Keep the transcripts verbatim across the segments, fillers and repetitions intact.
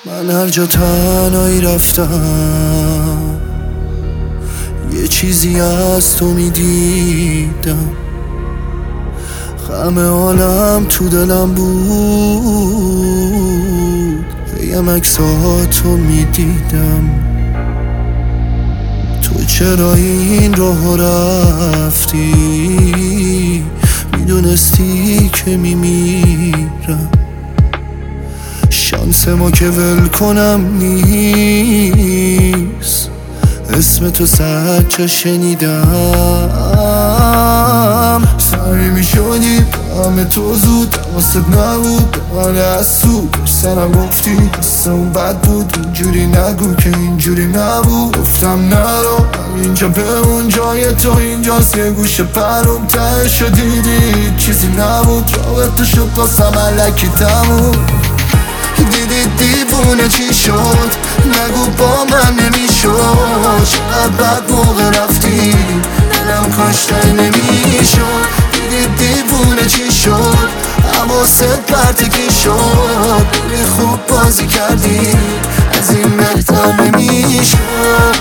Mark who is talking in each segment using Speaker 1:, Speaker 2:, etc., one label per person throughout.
Speaker 1: من هر جا تنهایی رفتم یه چیزی از تو میدیدم، غم عالم تو دلم بود، هیم عکساتو میدیدم. تو چرا این راه رفتی؟ میدونستی که میمیرم. شانس ما که ول کنم نیست، اسم تو سچه شنیدم. سعی میشدی همه تو زود واسه نبود من از تو سرم گفتی حس اون بد بود. اینجوری نگو که اینجوری نبود، گفتم نرو اینجا بمون، جای تو اینجاست یه گوشه پرون تهشو دیدی چیزی نبود، رابطه شد واسم الکی تموم. دیدی دیوونه چی شد؟ نگو با من نمیشد، چقدر بد موقع رفتی دلم کاشته نمیشد. دیدی دیوونه چی شد؟ حواست پرتگی شد، بری خوب بازی کردی از این بهتر نمیشد.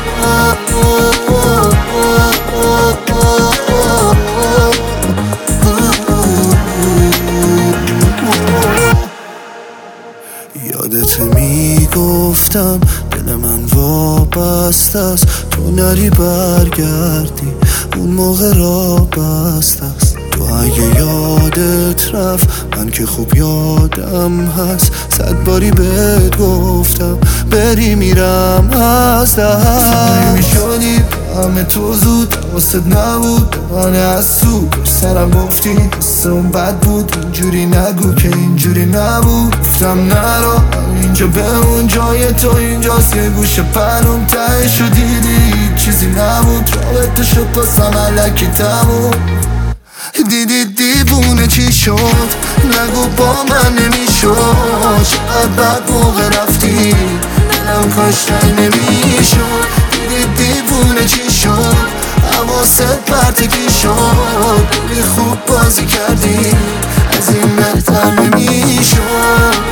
Speaker 1: یادت میگفتم دل من وابسته است، تو نری برگردی اون موقع را بسته است. تو اگه یادت رفت من که خوب یادم هست، صد باری بهت گفتم بری میرم از دست. میشدی همه تو زود واسه نبود من از تو سرم گفتی حس اون بد بود. اینجوری نگو که اینجوری نبود، گفتم نرو اینجا بمون، جای تو اینجاست یه گوشه پرون تهشو دیدی چیزی نبود، رابطه شد واسم الکی تموم. دیدی دیوونه چی شد؟ نگو با من نمیشد، چقدر بد موقع رفتی دلم کاشته نمیشد. دیدی دیوونه چی شد؟ حواست پرتگی شد، بری خوب بازی کردی از این بهتر نمیشد.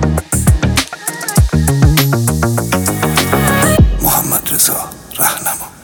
Speaker 1: محمد رضا رهنما.